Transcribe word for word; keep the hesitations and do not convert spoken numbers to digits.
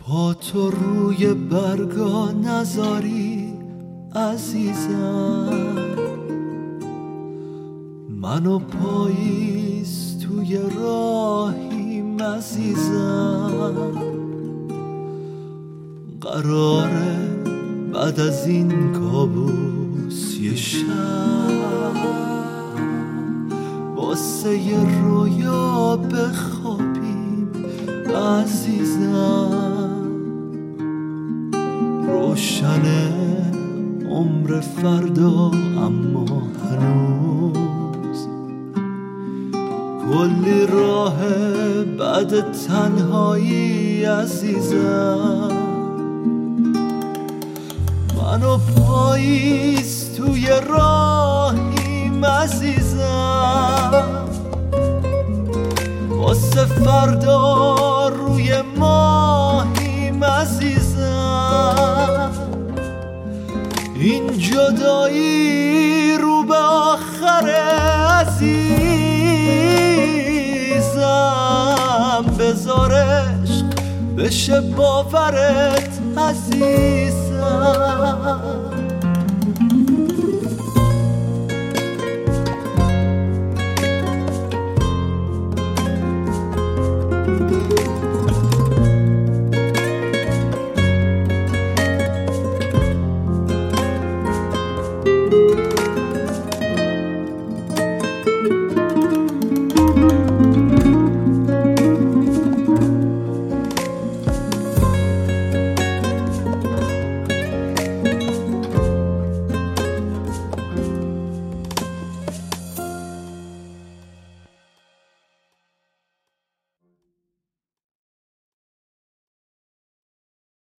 پا تو روی برگا نذاری عزیزم، منو پاییز توی راهیم عزیزم. قراره بعد از این کابوس یه شب واسه یه رویا بخوابیم عزیزم. روشنه عمر فردا اما هنوز کلی راه بعد تنهایی عزیزم. منو پاییز توی راهیم عزیزم، واسه فردا روی ماهیم عزیزم. این جدایی رو به آخره عزیزم، بذار عشق بشه باورت عزیزم.